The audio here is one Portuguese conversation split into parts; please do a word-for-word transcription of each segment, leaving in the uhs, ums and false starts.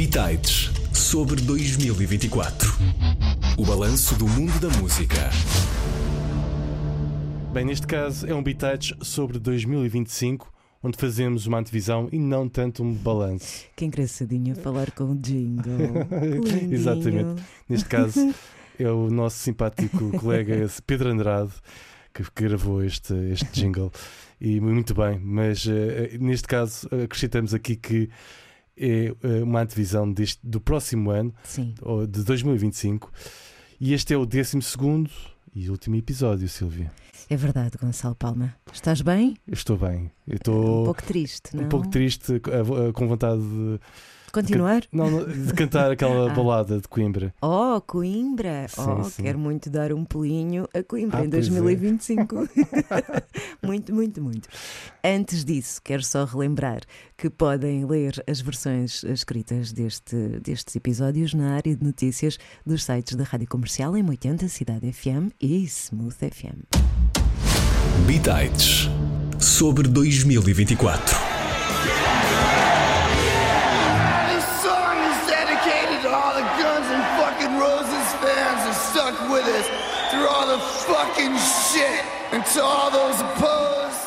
Bitites sobre dois mil e vinte e quatro. O balanço do mundo da música. Bem, neste caso é um Bitites sobre dois mil e vinte e cinco, onde fazemos uma antevisão e não tanto um balanço. Que engraçadinho falar com o jingle. Exatamente. Neste caso é o nosso simpático colega Pedro Andrade que, que gravou este, este jingle. E muito bem, mas uh, neste caso acrescentamos aqui que é uh, uma antevisão deste, do próximo ano, Sim. de dois mil e vinte e cinco, e este é o décimo segundo e último episódio, Silvia. É verdade, Gonçalo Palma. Estás bem? Eu estou bem. Eu estou um pouco triste, não? Um pouco triste, uh, uh, com vontade de continuar? De, não, não, de cantar aquela ah. balada de Coimbra. Oh, Coimbra! Sim, oh, sim. Quero muito dar um pulinho a Coimbra ah, em dois mil e vinte e cinco. É. Muito, muito, muito. Antes disso, quero só relembrar que podem ler as versões escritas deste, destes episódios na área de notícias dos sites da Rádio Comercial em oitenta, Cidade F M e Smooth F M. Bitites sobre dois mil e vinte e quatro. Stuck with us through all the fucking shit and to all those opposed.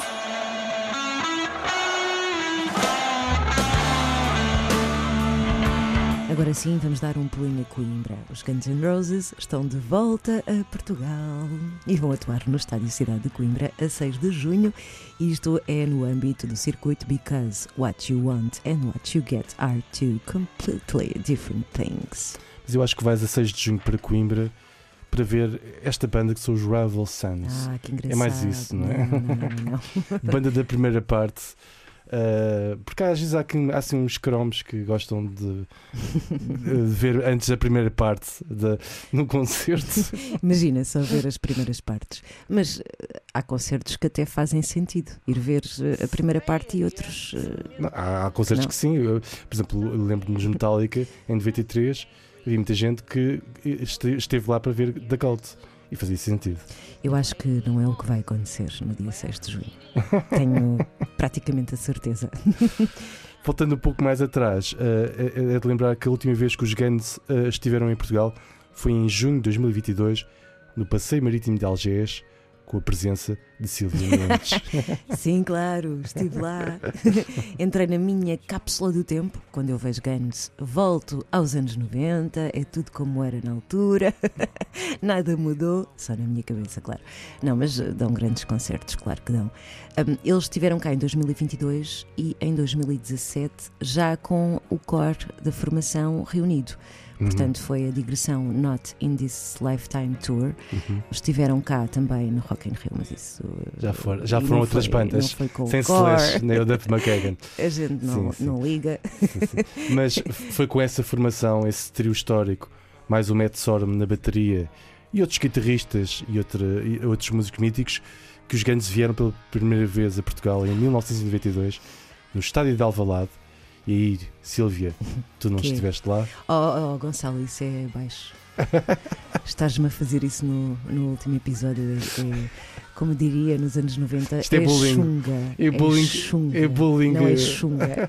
Agora sim, vamos dar um pulinho a Coimbra. Os Guns N' Roses estão de volta a Portugal e vão atuar no Estádio Cidade de Coimbra a seis de junho. Isto é no âmbito do circuito Because What You Want and What You Get are two completely different things. Mas eu acho que vais a seis de junho para Coimbra para ver esta banda que são os Rival Sons. Ah, que engraçado. É mais isso, não é? Não, não, não, não. Banda da primeira parte. Uh, porque às vezes há, aqui, há assim uns cromos que gostam de, de ver antes da primeira parte de, no concerto. Imagina só ver as primeiras partes. Mas há concertos que até fazem sentido ir ver a primeira parte e outros. Uh... Não, há, há concertos não. que sim. Eu, por exemplo, eu lembro-me dos Metallica em noventa e três. Havia muita gente que esteve lá para ver The Cult e fazia sentido. Eu acho que não é o que vai acontecer no dia seis de junho. Tenho praticamente a certeza. Voltando um pouco mais atrás, é de lembrar que a última vez que os Guns estiveram em Portugal foi em junho de dois mil e vinte e dois, no Passeio Marítimo de Algés, com a presença de Silvia Mendes. Sim, claro, estive lá. Entrei na minha cápsula do tempo. Quando eu vejo Guns, volto aos anos noventa, é tudo como era na altura. Nada mudou, só na minha cabeça, claro. Não, mas dão grandes concertos, claro que dão. Um, eles estiveram cá em dois mil e vinte e dois e em dois mil e dezassete, já com o core da formação reunido. Portanto, foi a digressão Not in This Lifetime Tour. Uhum. Estiveram cá também no Rock in Rio, mas isso já, for, já foram outras foi, bandas, não foi com sem o core. Slash, nem o Duff McKagan. A gente não, sim, sim. não liga. Sim, sim. Mas foi com essa formação, esse trio histórico, mais o Matt Sorum na bateria e outros guitarristas e, outra, e outros músicos míticos, que os Guns vieram pela primeira vez a Portugal em mil novecentos e noventa e dois, no estádio de Alvalade. E aí, Silvia, tu não que? estiveste lá? Oh, oh, Gonçalo, isso é baixo. Estás-me a fazer isso no, no último episódio. É, como diria nos anos noventa, Isto é, é bullying. chunga. É bullying. É chunga. É bullying. Não é chunga.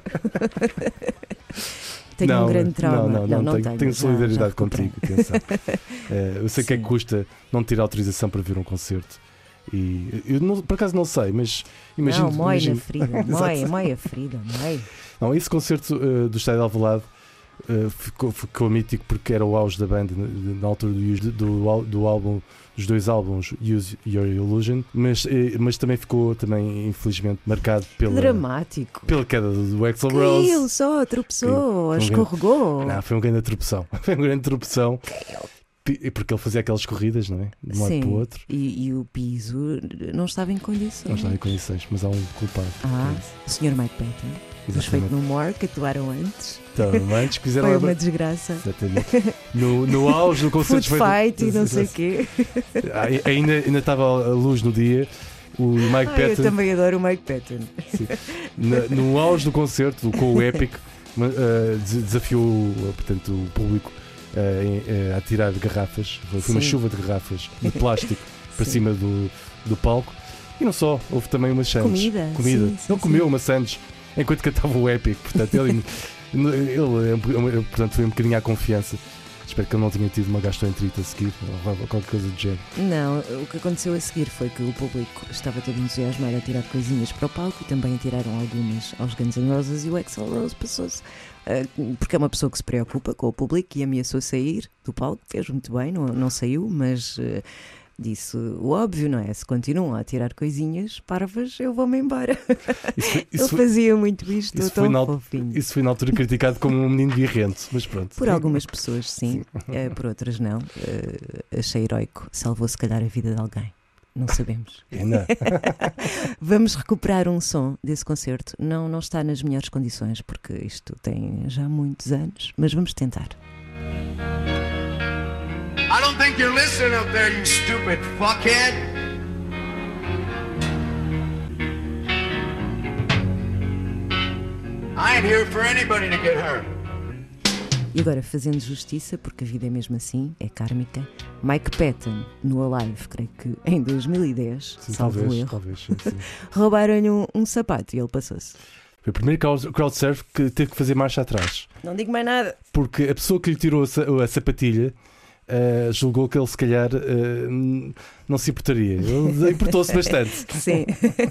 Tenho não, um grande trauma. Não, não, não, não tenho, tenho, tenho solidariedade já, já contigo. Atenção. uh, eu sei Sim. que é que custa não ter autorização para ver um concerto. E eu não, por acaso não sei, mas imagino. Não, mói imagino... na ferida, mói, mói a ferida, mói. Não, esse concerto uh, do Estádio de Alvalade uh, ficou, ficou mítico porque era o auge da banda na, na altura do, do, do álbum, dos dois álbuns Use Your Illusion, mas, uh, mas também ficou também infelizmente marcado pela, dramático. pela queda do Axl Rose. Caiu só, tropeçou, um escorregou. Grande... Não, foi uma grande tropeção. Foi uma grande tropeção. Porque ele fazia aquelas corridas, não é? De um lado para o outro. E, e o piso não estava em condições. Não estava em condições, mas há um culpado. Ah, o senhor Mike Patton. Dos Fake No More, que atuaram antes. Então, antes quiseram. Foi uma desgraça. Exatamente. No, no auge do concerto Food fight e não sei o quê. Ainda, ainda estava a luz no dia. O Mike ah, Patton. Eu também adoro o Mike Patton. Na, no auge do concerto, com o Epic, uh, desafiou portanto, o público uh, a tirar garrafas. Foi Sim. uma chuva de garrafas de plástico para cima do, do palco. E não só, houve também umas sandes. Comida. Comida. Sim, sim, ele comeu sim. uma sandes enquanto cantava o Epic. Portanto, ele Ele, ele, portanto, foi um bocadinho à confiança. Espero que ele não tenha tido uma gastroenterite a seguir ou qualquer coisa do género. Não, o que aconteceu a seguir foi que o público estava todo entusiasmado a tirar coisinhas para o palco e também tiraram algumas aos Guns N' Roses, e o Axl Rose passou-se, uh, porque é uma pessoa que se preocupa com o público, e ameaçou sair do palco. Fez muito bem, não, não saiu, mas uh, disse o óbvio, não é? Se continuam a tirar coisinhas parvas, eu vou-me embora. Isso, isso Ele foi, fazia muito isto, isso tão foi na, fofinho. Isso foi na altura criticado como um menino birrento, mas pronto. Por algumas pessoas, sim, uh, por outras não. Uh, achei heroico, salvou se calhar a vida de alguém. Não sabemos. Ainda. Vamos recuperar um som desse concerto. Não, não está nas melhores condições, porque isto tem já muitos anos, mas vamos tentar. I don't think you're listening up there, you stupid fuckhead. I ain't here for anybody to get hurt. E agora, fazendo justiça, porque a vida é mesmo assim, é kármica, Mike Patton, no Alive, creio que em dois mil e dez, Sim, salvo talvez, erro, talvez, sim, sim. roubaram-lhe um, um sapato e ele passou-se. Foi o primeiro crowd surf que teve que fazer marcha atrás. Não digo mais nada. Porque a pessoa que lhe tirou a, sa- a sapatilha uh, julgou que ele se calhar uh, não se importaria. Ele importou-se bastante. Sim.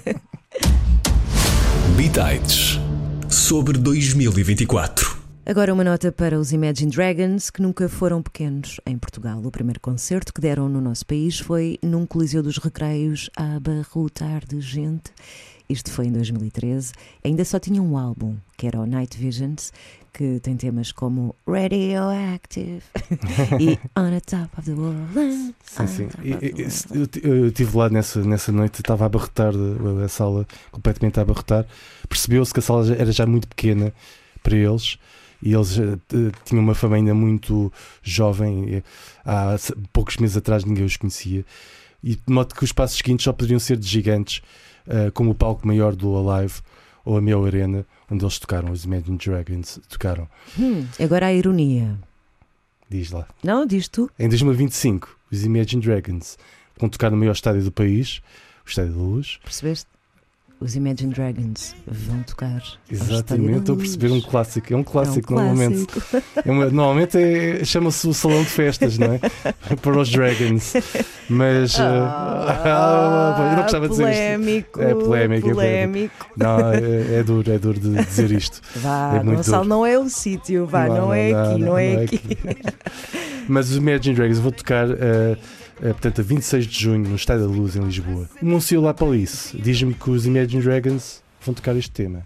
Bitites sobre dois mil e vinte e quatro. Agora uma nota para os Imagine Dragons, que nunca foram pequenos em Portugal. O primeiro concerto que deram no nosso país foi num Coliseu dos Recreios a abarrotar de gente. Isto foi em dois mil e treze. Ainda só tinha um álbum, que era o Night Visions, que tem temas como Radioactive e On the Top of the World. Sim, sim. E, e, eu, eu estive lá nessa, nessa noite, estava a abarrotar a, a sala, completamente a abarrotar. Percebeu-se que a sala era já muito pequena para eles. E eles uh, tinham uma fama ainda muito jovem. Há poucos meses atrás ninguém os conhecia. E de modo que os passos seguintes só poderiam ser de gigantes, uh, como o palco maior do Alive ou a Mel Arena, onde eles tocaram, os Imagine Dragons tocaram. Hum, agora a ironia. Diz lá. Não, diz tu. Em dois mil e vinte e cinco, os Imagine Dragons vão tocar no maior estádio do país, o Estádio da Luz. Percebeste? Os Imagine Dragons vão tocar. Exatamente, estou a perceber um clássico. É um clássico, é um normalmente. clássico. É uma, normalmente é, chama-se o salão de festas, não é? Para os Dragons. Mas. Ah, uh, eu não gostava de dizer isto. Polémico. É polémico, é polémico. Não, é, é duro, é duro de dizer isto. Vá, É muito Gonçalo, duro. não é o sítio, vá, não, Não, é não, aqui, não, não, é não é aqui. Mas os Imagine Dragons vão tocar, uh, uh, portanto, a vinte e seis de junho no Estádio da Luz, em Lisboa. O Monsieur La Police diz-me que os Imagine Dragons vão tocar este tema.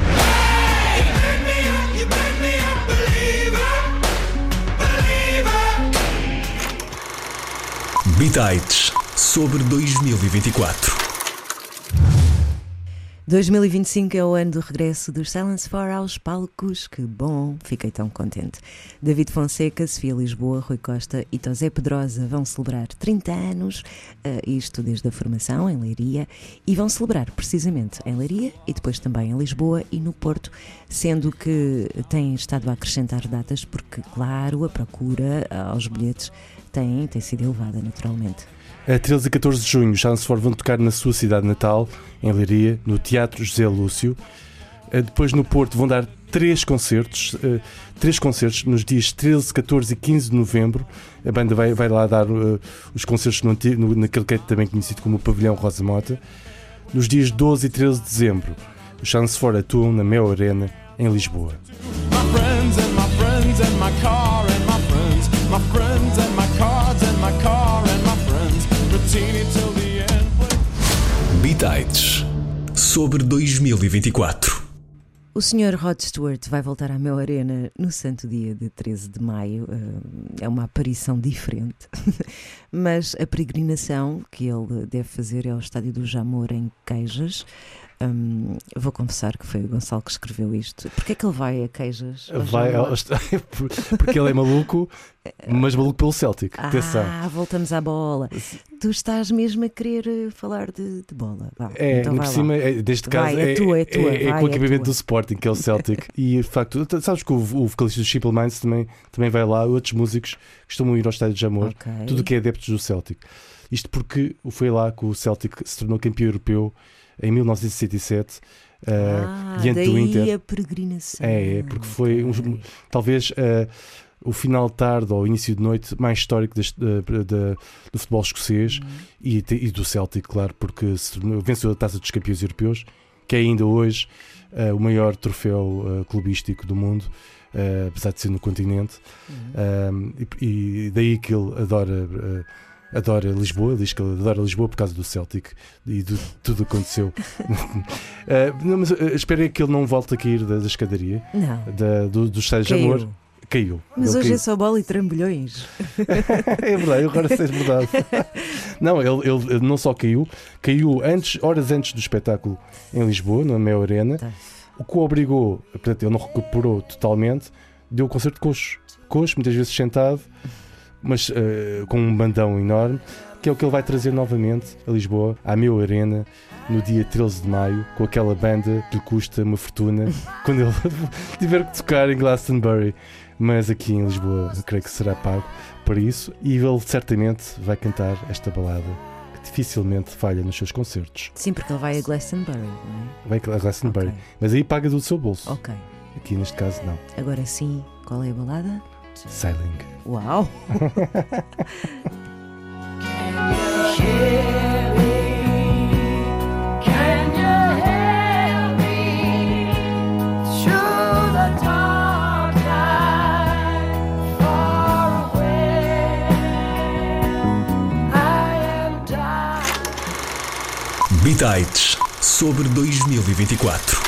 Bitites sobre dois mil e vinte e quatro. dois mil e vinte e cinco é o ano do regresso dos Silence four aos palcos. Que bom, fiquei tão contente. David Fonseca, Sofia Lisboa, Rui Costa e Tosé Pedrosa vão celebrar trinta anos, uh, isto desde a formação em Leiria, e vão celebrar precisamente em Leiria e depois também em Lisboa e no Porto, sendo que têm estado a acrescentar datas porque, claro, a procura aos bilhetes tem, tem sido elevada naturalmente. A treze e catorze de junho, os Silence four vão tocar na sua cidade natal, em Leiria, no Teatro José Lúcio. Depois no Porto vão dar três concertos, uh, três concertos nos dias treze, catorze e quinze de novembro. A banda vai, vai lá dar uh, os concertos no, antigo, no, naquele que é também conhecido como o Pavilhão Rosa Mota. Nos dias doze e treze de dezembro, os Silence four atuam na Mel Arena, em Lisboa. My friends and my friends and my car and my friends, my friends and my cards and my car and my friends, routine till the end. Bitites sobre dois mil e vinte e quatro. O senhor Rod Stewart vai voltar à Mel Arena no santo dia de treze de maio. É uma aparição diferente, mas a peregrinação que ele deve fazer é ao Estádio do Jamor em Queijas. Hum, vou confessar que foi o Gonçalo que escreveu isto. Porquê é que ele vai a Queijas? Vai ao- porque ele é maluco, mas maluco pelo Celtic. Ah, Atenção. voltamos à bola. Tu estás mesmo a querer eh, falar de, de bola. Vá, É, então por vai lá. cima, é, neste caso, Vai, é é, tua, é tua, é, é vai, com o é equipamento tua. do Sporting, que é o Celtic. E de facto, tu sabes que o, o vocalista do Simple Minds também, também vai lá, outros músicos costumam ir ao Estádio de Jamor, Ok. tudo o que é adeptos do Celtic. Isto porque foi lá que o Celtic se tornou campeão europeu em mil novecentos e sessenta e sete, Ah, diante daí do Inter. a peregrinação. É, é, porque foi um, Ok. talvez uh, o final de tarde ou início de noite mais histórico deste, uh, da- do futebol escocês Uhum. e, te- e do Celtic, claro, porque se tornou- venceu a Taça dos Campeões Europeus, que é ainda hoje uh, o maior troféu uh, clubístico do mundo, uh, apesar de ser no continente. Uhum. Um, e, e daí que ele adora, uh, adora Lisboa. Ele diz que ele adora Lisboa por causa do Celtic e de tudo o que aconteceu. Uh, não, mas uh, espero é que ele não volte a cair da, da escadaria, Não. da, do, dos estádios de Caiu. amor. Caiu. Mas Ele hoje caiu. é só bola e trambolhões. É verdade, agora sei verdade. Não, ele, ele- ele não só caiu, caiu antes, horas antes do espetáculo em Lisboa, na Mel Arena, Tá. o que o obrigou, portanto, ele não recuperou totalmente, deu o concerto de coxo, coxo, muitas vezes sentado, mas eh, com um bandão enorme, que é o que ele vai trazer novamente a Lisboa, à Mel Arena, no dia treze de maio, com aquela banda que lhe custa uma fortuna, quando ele tiver que tocar em Glastonbury. Mas aqui em Lisboa eu creio que será pago para isso, e ele certamente vai cantar esta balada que dificilmente falha nos seus concertos. Sim, porque ele vai a Glastonbury, não Vai a Glastonbury, Ok. mas aí paga do seu bolso. é? Ok. Aqui neste caso não. Agora sim, qual é a balada? Sailing. Uau! Can you hear me through the dark night, far away? I am dying. Bitites sobre dois mil e vinte e quatro.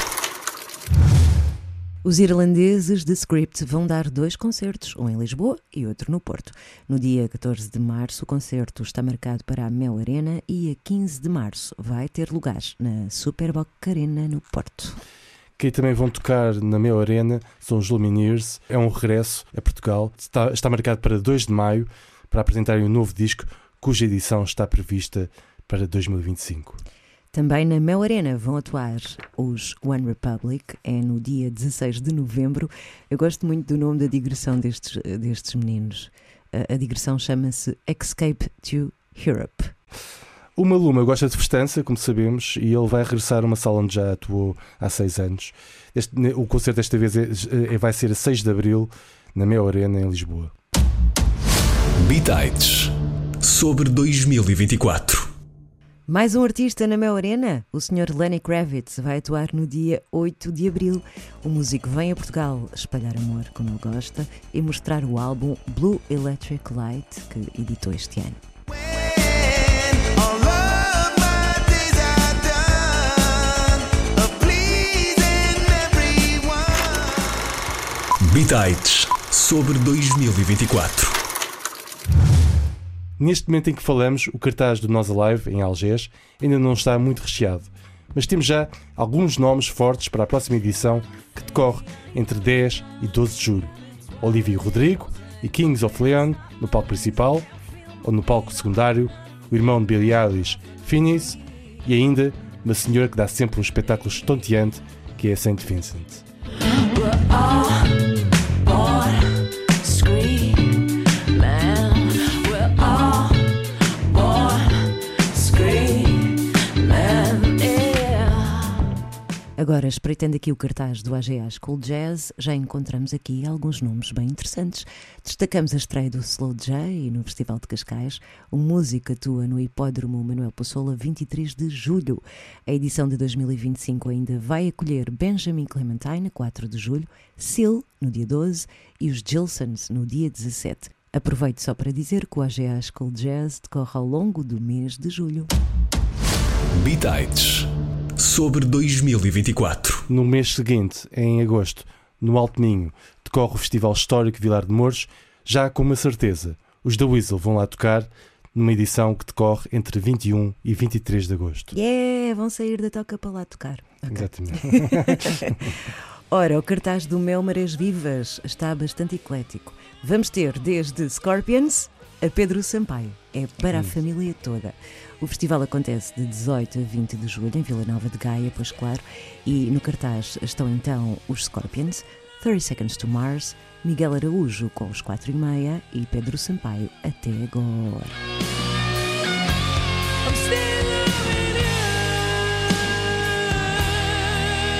Os irlandeses de Script vão dar dois concertos, um em Lisboa e outro no Porto. No dia catorze de março, o concerto está marcado para a Mel Arena e a quinze de março vai ter lugar na Superboc Arena no Porto. Quem também vão tocar na Mel Arena são os Lumineers. É um regresso a Portugal. Está, está marcado para dois de maio para apresentarem um novo disco, cuja edição está prevista para dois mil e vinte e cinco. Também na Mel Arena vão atuar os One Republic, é no dia dezasseis de novembro. Eu gosto muito do nome da digressão destes, destes meninos. A, a digressão chama-se Escape to Europe. O Maluma gosta de festança, como sabemos, e ele vai regressar a uma sala onde já atuou há seis anos. Este, o concerto desta vez é, é- vai ser a seis de abril na Mel Arena, em Lisboa. Bitites sobre dois mil e vinte e quatro. Mais um artista na Mel Arena, o senhor Lenny Kravitz, vai atuar no dia oito de abril. O músico vem a Portugal espalhar amor, como ele gosta, e mostrar o álbum Blue Electric Light, que editou este ano. All of my days are done of pleasing everyone. Bitites sobre dois mil e vinte e quatro. Neste momento em que falamos, o cartaz do Nós Alive, em Algés, ainda não está muito recheado. Mas temos já alguns nomes fortes para a próxima edição, que decorre entre dez e doze de julho. Olivia Rodrigo e Kings of Leon no palco principal, ou no palco secundário, o irmão de Billie Eilish, Phineas, e ainda uma senhora que dá sempre um espetáculo estonteante, que é a Saint Vincent. Agora, espreitando aqui o cartaz do A G A School Jazz, já encontramos aqui alguns nomes bem interessantes. Destacamos a estreia do Slow J no Festival de Cascais. O músico atua no Hipódromo Manuel Pessoa vinte e três de julho. A edição de dois mil e vinte e cinco ainda vai acolher Benjamin Clementine, quatro de julho, Seal, no dia doze, e os Gilsons, no dia dezassete. Aproveito só para dizer que o A G A School Jazz decorre ao longo do mês de julho. Bitites sobre dois mil e vinte e quatro. No mês seguinte, em agosto, no Alto Minho, decorre o Festival Histórico Vilar de Mouros, já com uma certeza. Os da Weasel vão lá tocar numa edição que decorre entre vinte e um e vinte e três de agosto. Yeah, vão sair da toca para lá tocar. Ok. Exatamente. Ora, o cartaz do Mel Marés Vivas está bastante eclético. Vamos ter desde Scorpions a Pedro Sampaio. É para a família toda. O festival acontece de dezoito a vinte de julho em Vila Nova de Gaia, pois claro, e no cartaz estão então os Scorpions, thirty seconds to Mars, Miguel Araújo com os quatro e meia e Pedro Sampaio até agora. I'm still loving you.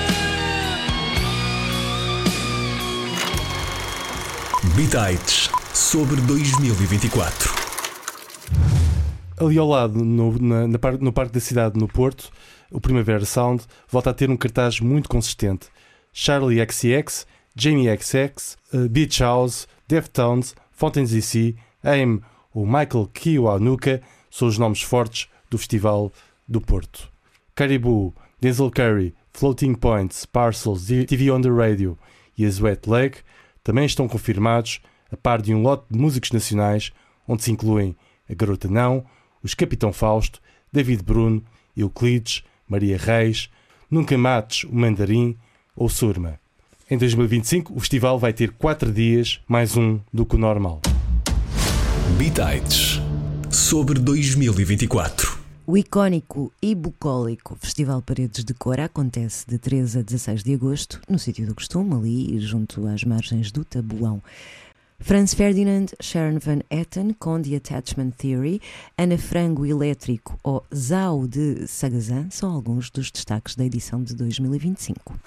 Bitites sobre dois mil e vinte e quatro. Ali ao lado, no, na, na par- no Parque da Cidade, no Porto, o Primavera Sound volta a ter um cartaz muito consistente. Charlie X C X, Jamie X X, uh, Beach House, Deftones, Fountains D C, Aim ou Michael Kiwanuka são os nomes fortes do Festival do Porto. Caribou, Denzel Curry, Floating Points, Parcels, T V on the Radio e a Sweat Leg também estão confirmados, a par de um lote de músicos nacionais, onde se incluem a Garota Não, os Capitão Fausto, David Bruno, Euclides, Maria Reis, Nunca Mates o Mandarim ou Surma. Em dois mil e vinte e cinco, o festival vai ter quatro dias, mais um do que o normal. Bitites sobre dois mil e vinte e quatro. O icónico e bucólico Festival Paredes de Cora acontece de treze a dezasseis de agosto, no sítio do costume, ali junto às margens do Tabuão. Franz Ferdinand, Sharon Van Etten com The Attachment Theory, Ana Frango Elétrico ou Zao de Sagazan são alguns dos destaques da edição de dois mil e vinte e cinco.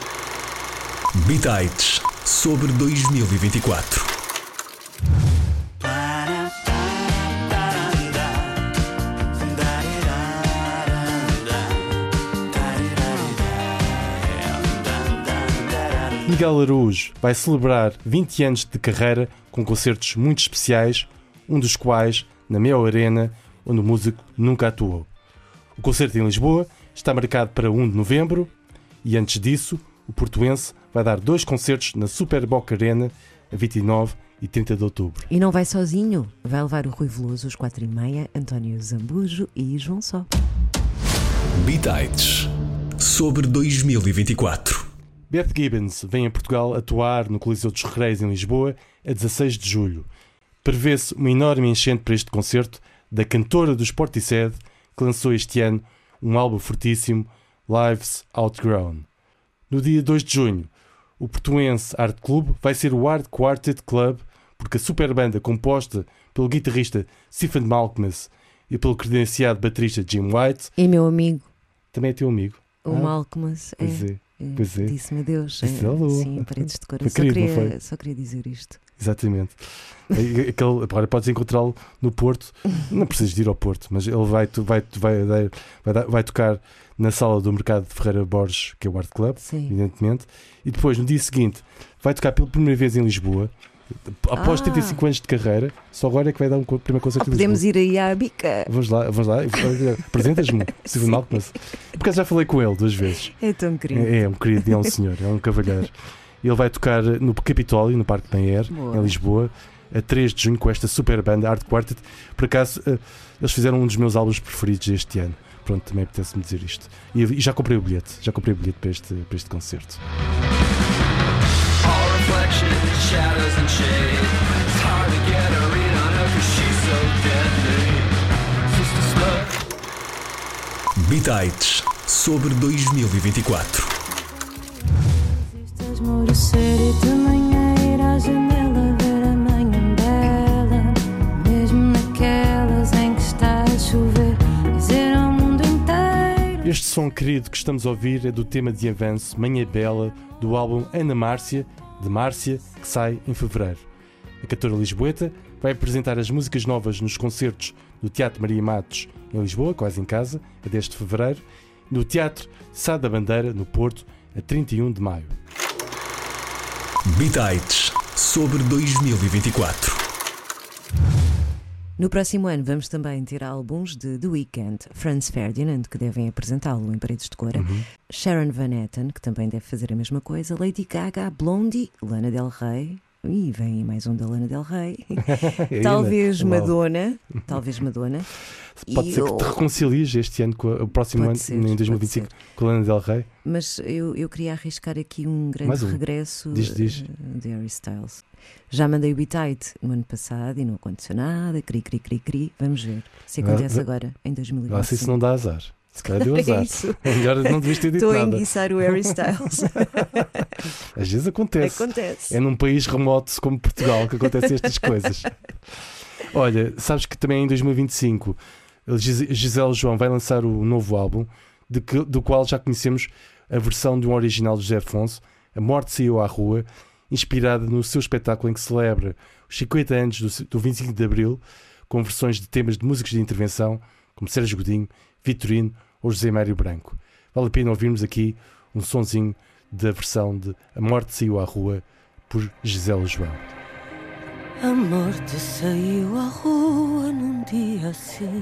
Bitites sobre dois mil e vinte e quatro. Miguel Araújo vai celebrar vinte anos de carreira com concertos muito especiais, um dos quais na Mel Arena, onde o músico nunca atuou. O concerto em Lisboa está marcado para primeiro de novembro e antes disso o portuense vai dar dois concertos na Super Boca Arena a vinte e nove e trinta de outubro. E não vai sozinho, vai levar o Rui Veloso às quatro e meia, António Zambujo e João Só. Bitites sobre dois mil e vinte e quatro. Beth Gibbons vem a Portugal atuar no Coliseu dos Recreios em Lisboa a dezasseis de julho. Prevê-se uma enorme enchente para este concerto da cantora do Portishead, que lançou este ano um álbum fortíssimo, Lives Outgrown. No dia dois de junho, o portuense Art Club vai ser o Art Quartet Club, porque a super banda composta pelo guitarrista Stephen Malkmus e pelo credenciado baterista Jim White, E meu amigo, também é teu amigo. o Ah, Malcolmus, é, Pois é. é, pois é. disse-me adeus. Disse é, alô. sim, Paredes de Cora. Foi Só querido, não queria, foi? só queria dizer isto. Exatamente. E Aquele, agora podes encontrá-lo no Porto. Não precisas de ir ao Porto, mas ele vai, vai, vai, vai, vai, dar- vai tocar na sala do Mercado de Ferreira Borges, que é o Art Club, Sim. evidentemente. E depois, no dia seguinte, vai tocar pela primeira vez em Lisboa. Após Ah. trinta e cinco anos de carreira, só agora é que vai dar um co- primeiro Oh, concerto em podemos Lisboa. ir aí à bica. Vamos lá, vamos lá. Apresentas-me, Stephen Malkmus. Porque eu já falei com ele duas vezes. É tão querido. É, é um querido, é um senhor, é um cavalheiro. Ele vai tocar no Capitólio, no Parque Mayer, Boa. em Lisboa, a três de junho, com esta super banda Art Quartet. Por acaso, eh, eles fizeram um dos meus álbuns preferidos deste ano. Pronto, também apetece-me dizer isto. E, e já comprei o bilhete, já comprei o bilhete para este, para este concerto. All reflections, shadows and shade. It's hard to get a read on her 'cause she's so deadly. Sister Slut. Bitites sobre dois mil e vinte e quatro. Vistas esmorecer e de manhã ir à janela ver a manhã bela. Mesmo naquelas em que está a chover, dizer ao mundo inteiro. Este som querido que estamos a ouvir é do tema de avanço Manhã Bela, do álbum Ana Márcia, de Márcia, que sai em fevereiro. A cantora lisboeta vai apresentar as músicas novas nos concertos do Teatro Maria Matos, em Lisboa, quase em casa, a dez de fevereiro, e no Teatro Sá da Bandeira, no Porto, a trinta e um de maio. Bitites sobre dois mil e vinte e quatro. No próximo ano vamos também ter álbuns de The Weeknd, Franz Ferdinand, que devem apresentá-lo em Paredes de Cora, Uhum. Sharon Van Etten, que também deve fazer a mesma coisa, Lady Gaga, Blondie, Lana Del Rey, e vem mais um da Lana Del Rey, talvez Uau. Madonna, talvez Madonna. Pode E ser que eu- te reconcilies este ano, com a- o próximo Pode ano, ser, em dois mil e vinte e cinco, pode com a Lana Del Rey. Mas eu, eu queria arriscar aqui um grande Mais um. regresso Diz, diz. eh, de Harry Styles. Já mandei o Bitite no ano passado e não aconteceu nada, cri, cri, cri, cri. Vamos ver se Vai- acontece vai- agora, em dois mil e vinte e cinco. Ah, se isso não dá azar. Se calhar deu É azar. isso. É melhor não devias ter dito Estou a nada. enguiçar o Harry Styles. Às vezes acontece. Acontece. É num país remoto como Portugal que acontecem estas coisas. Olha, sabes que também em dois mil e vinte e cinco a Gis- Gisele João vai lançar o novo álbum, de que- do qual já conhecemos a versão de um original de José Afonso. A Morte Saiu à Rua, inspirada no seu espetáculo em que celebra os cinquenta anos do, do vinte e cinco de Abril, com versões de temas de músicos de intervenção, como Sérgio Godinho, Vitorino ou José Mário Branco. Vale a pena ouvirmos aqui um sonzinho da versão de A Morte Saiu à Rua, por Gisela João. A morte saiu à rua num dia assim,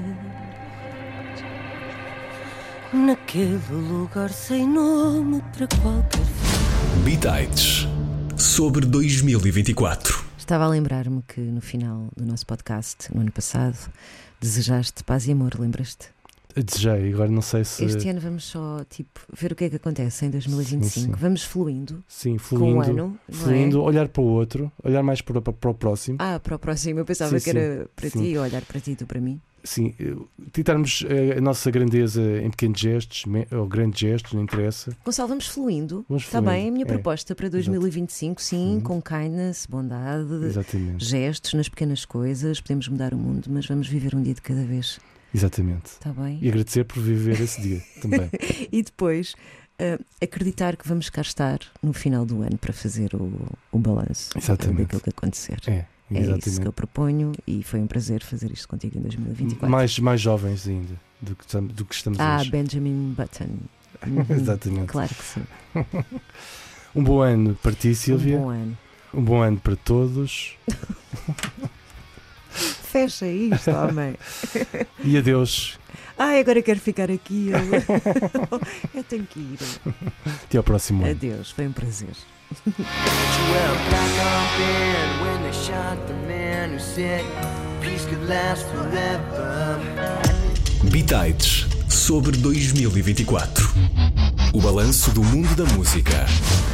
naquele lugar sem nome para qualquer fim. Bitites sobre dois mil e vinte e quatro. Estava a lembrar-me que no final do nosso podcast, no ano passado, desejaste paz e amor, lembras-te? Desejei, agora não sei se... Este ano vamos só tipo, ver o que é que acontece em dois mil e vinte e cinco. Sim, sim. Vamos fluindo. Sim, Com fluindo, o ano, não fluindo é? olhar para o outro, olhar mais para, para, para o próximo. Ah, para o próximo. Eu pensava Sim, que era para sim. ti, olhar para ti e tu para mim. Sim, eh, tentarmos eh, a nossa grandeza em pequenos gestos, me- ou grandes gestos, não interessa. Gonçalo, vamos fluindo. Vamos Está fluindo, bem, a minha é. proposta para dois mil e vinte e cinco, sim, com kindness, bondade, Exatamente, gestos nas pequenas coisas. Podemos mudar o mundo, mas vamos viver um dia de cada vez. exatamente. Está bem? E agradecer por viver esse dia também. E depois uh, acreditar que vamos cá estar no final do ano para fazer o, o balanço Exatamente. daquilo que acontecer. É, É isso que exatamente. eu proponho e foi um prazer fazer isto contigo em dois mil e vinte e quatro. mais, mais jovens ainda do que, tam- do que estamos Ah, hoje. Benjamin Button. Uhum. Exatamente. Claro que sim. Um bom ano para ti, Sílvia. Um bom ano. Um bom ano para todos. Fecha isto, homem. E adeus. Ai, agora quero ficar aqui. Eu, eu tenho que ir. Até ao próximo ano. Adeus, foi um prazer. Well, black on bed when they shot the man who said peace could last forever. Bitites sobre dois mil e vinte e quatro. O balanço do mundo da música.